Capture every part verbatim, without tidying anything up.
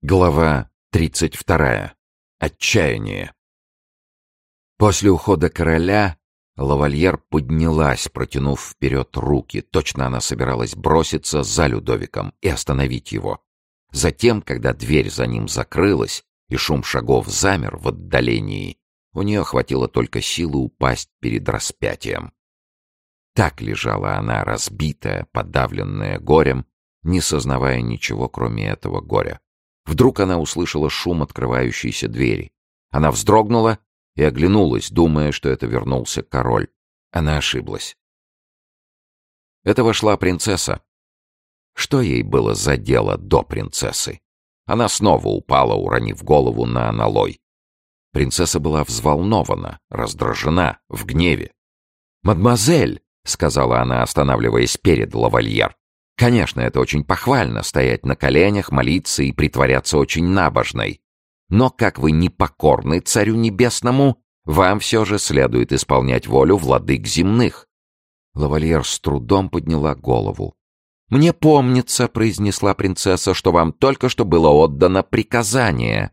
Глава тридцать вторая. Отчаяние. После ухода короля лавальер поднялась, протянув вперед руки. Точно она собиралась броситься за Людовиком и остановить его. Затем, когда дверь за ним закрылась и шум шагов замер в отдалении, у нее хватило только силы упасть перед распятием. Так лежала она, разбитая, подавленная горем, не сознавая ничего, кроме этого горя. Вдруг она услышала шум открывающейся двери. Она вздрогнула и оглянулась, думая, что это вернулся король. Она ошиблась. Это вошла принцесса. Что ей было за дело до принцессы? Она снова упала, уронив голову на аналой. Принцесса была взволнована, раздражена, в гневе. «Мадемуазель!» — сказала она, останавливаясь перед лавальер. «Конечно, это очень похвально — стоять на коленях, молиться и притворяться очень набожной. Но как вы непокорны царю небесному, вам все же следует исполнять волю владык земных». Лавальер с трудом подняла голову. «Мне помнится, — произнесла принцесса, — что вам только что было отдано приказание».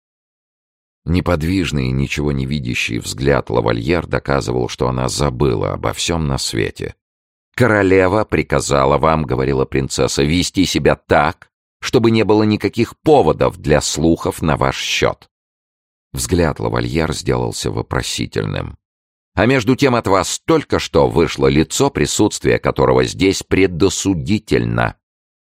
Неподвижный и ничего не видящий взгляд лавальер доказывал, что она забыла обо всем на свете. «Королева приказала вам, — говорила принцесса, — вести себя так, чтобы не было никаких поводов для слухов на ваш счет». Взгляд лавальер сделался вопросительным. «А между тем от вас только что вышло лицо, присутствие которого здесь предосудительно».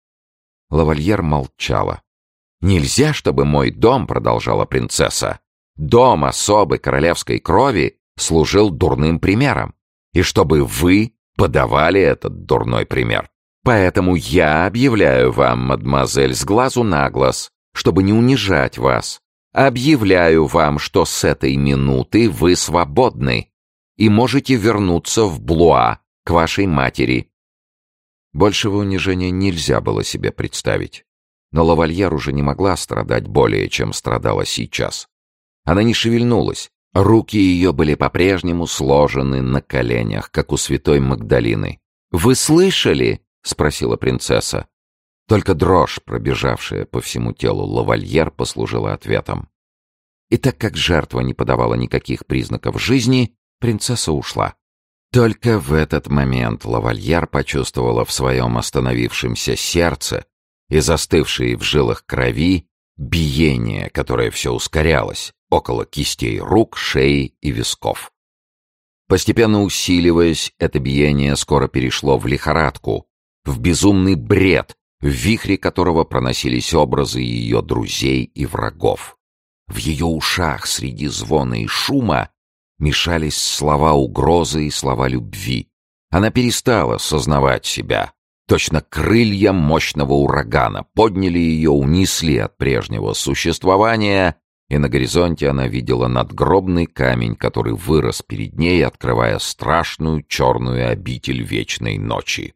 Лавальер молчала. «Нельзя, чтобы мой дом, — продолжала принцесса, — дом особы королевской крови служил дурным примером, и чтобы вы подавали этот дурной пример. Поэтому я объявляю вам, мадемуазель, с глазу на глаз, чтобы не унижать вас, объявляю вам, что с этой минуты вы свободны и можете вернуться в Блуа к вашей матери». Большего унижения нельзя было себе представить. Но лавальер уже не могла страдать более, чем страдала сейчас. Она не шевельнулась. Руки ее были по-прежнему сложены на коленях, как у святой Магдалины. «Вы слышали?» — спросила принцесса. Только дрожь, пробежавшая по всему телу лавальер, послужила ответом. И так как жертва не подавала никаких признаков жизни, принцесса ушла. Только в этот момент лавальер почувствовала в своем остановившемся сердце и застывшей в жилах крови биение, которое все ускорялось около кистей рук, шеи и висков. Постепенно усиливаясь, это биение скоро перешло в лихорадку, в безумный бред, в вихре которого проносились образы ее друзей и врагов. В ее ушах среди звона и шума мешались слова угрозы и слова любви. Она перестала сознавать себя. Точно крылья мощного урагана подняли ее, унесли от прежнего существования, и на горизонте она видела надгробный камень, который вырос перед ней, открывая страшную черную обитель вечной ночи.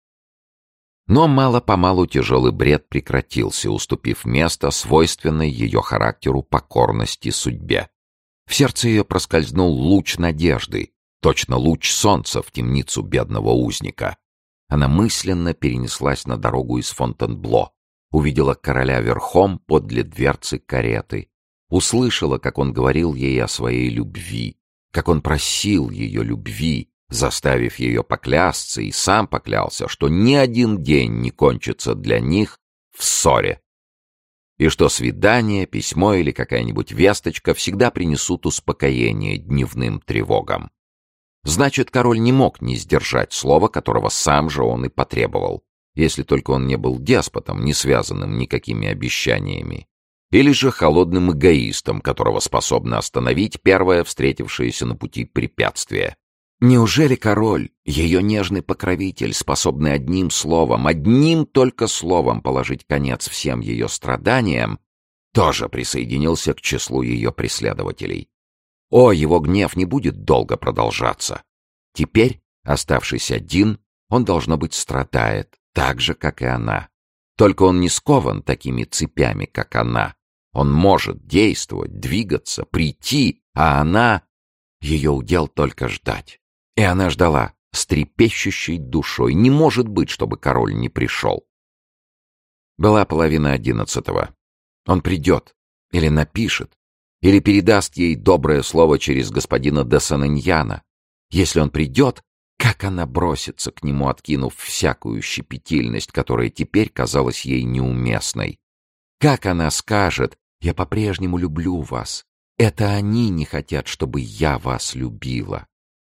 Но мало-помалу тяжелый бред прекратился, уступив место свойственной ее характеру покорности судьбе. В сердце ее проскользнул луч надежды, точно луч солнца в темницу бедного узника. Она мысленно перенеслась на дорогу из Фонтенбло, увидела короля верхом подле дверцы кареты, услышала, как он говорил ей о своей любви, как он просил ее любви, заставив ее поклясться, и сам поклялся, что ни один день не кончится для них в ссоре, и что свидание, письмо или какая-нибудь весточка всегда принесут успокоение дневным тревогам. Значит, король не мог не сдержать слова, которого сам же он и потребовал, если только он не был деспотом, не связанным никакими обещаниями, или же холодным эгоистом, которого способно остановить первое встретившееся на пути препятствие. Неужели король, ее нежный покровитель, способный одним словом, одним только словом положить конец всем ее страданиям, тоже присоединился к числу ее преследователей? О, его гнев не будет долго продолжаться. Теперь, оставшись один, он, должно быть, страдает, так же, как и она. Только он не скован такими цепями, как она. Он может действовать, двигаться, прийти, а она... Ее удел только ждать. И она ждала с трепещущей душой. Не может быть, чтобы король не пришел. Была половина одиннадцатого. Он придет, или напишет, или передаст ей доброе слово через господина де Саниньяна. Если он придет, как она бросится к нему, откинув всякую щепетильность, которая теперь казалась ей неуместной. Как она скажет: «Я по-прежнему люблю вас. Это они не хотят, чтобы я вас любила».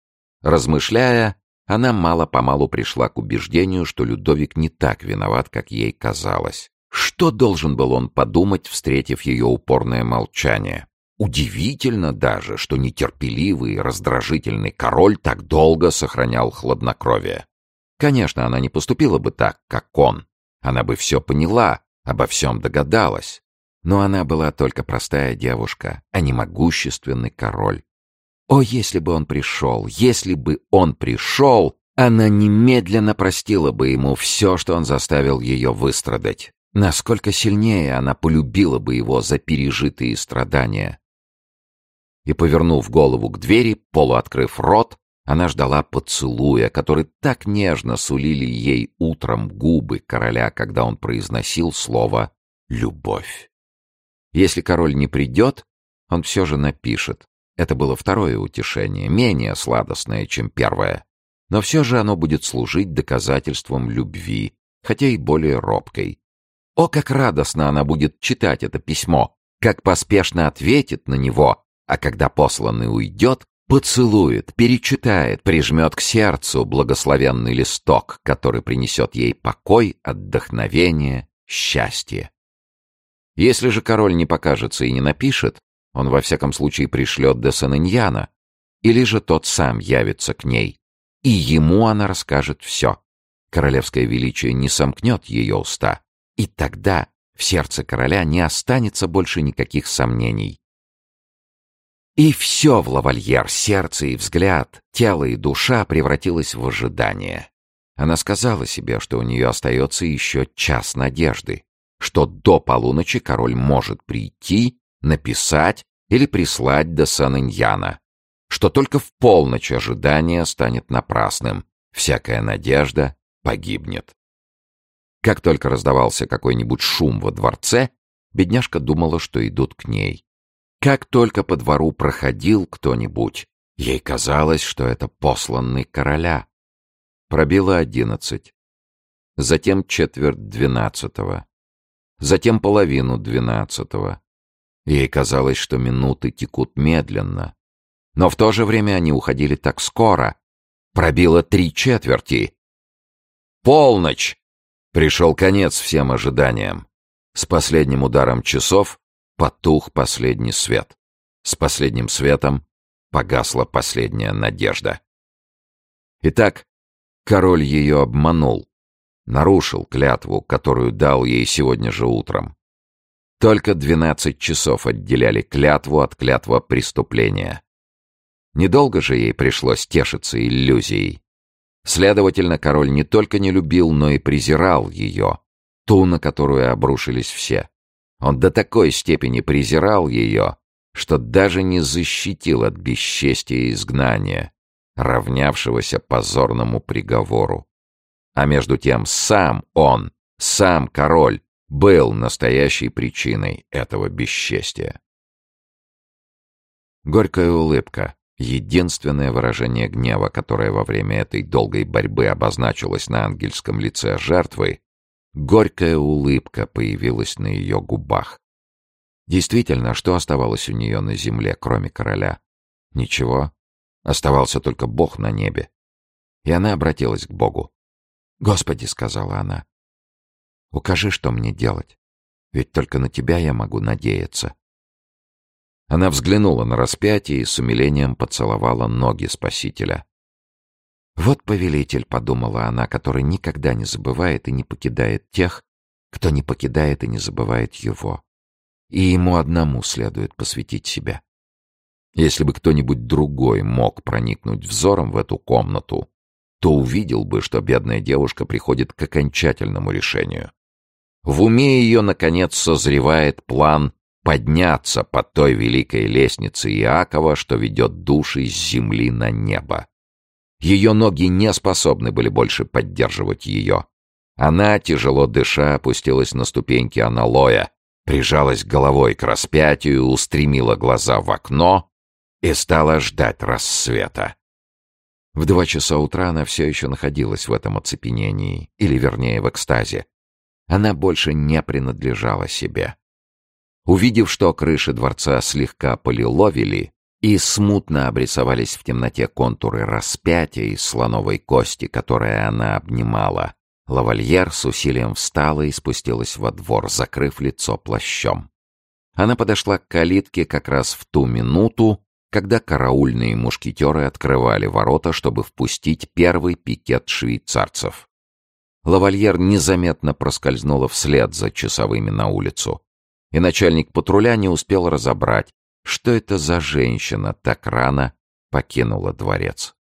Размышляя, она мало-помалу пришла к убеждению, что Людовик не так виноват, как ей казалось. Что должен был он подумать, встретив ее упорное молчание? Удивительно даже, что нетерпеливый и раздражительный король так долго сохранял хладнокровие. Конечно, она не поступила бы так, как он. Она бы все поняла, обо всем догадалась. Но она была только простая девушка, а не могущественный король. О, если бы он пришел, если бы он пришел, она немедленно простила бы ему все, что он заставил ее выстрадать. Насколько сильнее она полюбила бы его за пережитые страдания. И, повернув голову к двери, полуоткрыв рот, она ждала поцелуя, который так нежно сулили ей утром губы короля, когда он произносил слово «любовь». Если король не придет, он все же напишет. Это было второе утешение, менее сладостное, чем первое. Но все же оно будет служить доказательством любви, хотя и более робкой. О, как радостно она будет читать это письмо, как поспешно ответит на него, а когда посланный уйдет, поцелует, перечитает, прижмет к сердцу благословенный листок, который принесет ей покой, отдохновение, счастье. Если же король не покажется и не напишет, он во всяком случае пришлет де Саниньяна, или же тот сам явится к ней, и ему она расскажет все. Королевское величие не сомкнет ее уста, и тогда в сердце короля не останется больше никаких сомнений. И все в лавальер, сердце и взгляд, тело и душа превратилось в ожидание. Она сказала себе, что у нее остается еще час надежды, что до полуночи король может прийти, написать или прислать де Саниньяна, что только в полночь ожидание станет напрасным, всякая надежда погибнет. Как только раздавался какой-нибудь шум во дворце, бедняжка думала, что идут к ней. Как только по двору проходил кто-нибудь, ей казалось, что это посланный короля. Пробило одиннадцать, затем четверть двенадцатого, затем половину двенадцатого. Ей казалось, что минуты текут медленно, но в то же время они уходили так скоро. Пробило три четверти. Полночь! Пришел конец всем ожиданиям. С последним ударом часов потух последний свет. С последним светом погасла последняя надежда. Итак, король ее обманул, нарушил клятву, которую дал ей сегодня же утром. Только двенадцать часов отделяли клятву от клятва преступления. Недолго же ей пришлось тешиться иллюзией. Следовательно, король не только не любил, но и презирал ее, ту, на которую обрушились все. Он до такой степени презирал ее, что даже не защитил от бесчестия и изгнания, равнявшегося позорному приговору. А между тем сам он, сам король, был настоящей причиной этого бесчестия. Горькая улыбка, единственное выражение гнева, которое во время этой долгой борьбы обозначилось на ангельском лице жертвы, горькая улыбка появилась на ее губах. Действительно, что оставалось у нее на земле, кроме короля? Ничего. Оставался только Бог на небе. И она обратилась к Богу. «Господи», — сказала она, — «укажи, что мне делать, ведь только на Тебя я могу надеяться». Она взглянула на распятие и с умилением поцеловала ноги Спасителя. «Вот повелитель», — подумала она, — «который никогда не забывает и не покидает тех, кто не покидает и не забывает его. И ему одному следует посвятить себя». Если бы кто-нибудь другой мог проникнуть взором в эту комнату, то увидел бы, что бедная девушка приходит к окончательному решению. В уме ее, наконец, созревает план подняться по той великой лестнице Иакова, что ведет души с земли на небо. Ее ноги не способны были больше поддерживать ее. Она, тяжело дыша, опустилась на ступеньки аналоя, прижалась головой к распятию, устремила глаза в окно и стала ждать рассвета. В два часа утра она все еще находилась в этом оцепенении, или, вернее, в экстазе. Она больше не принадлежала себе. Увидев, что крыши дворца слегка полиловили и смутно обрисовались в темноте контуры распятия из слоновой кости, которое она обнимала, лавальер с усилием встала и спустилась во двор, закрыв лицо плащом. Она подошла к калитке как раз в ту минуту, когда караульные мушкетеры открывали ворота, чтобы впустить первый пикет швейцарцев. Лавальер незаметно проскользнула вслед за часовыми на улицу, и начальник патруля не успел разобрать, что это за женщина так рано покинула дворец.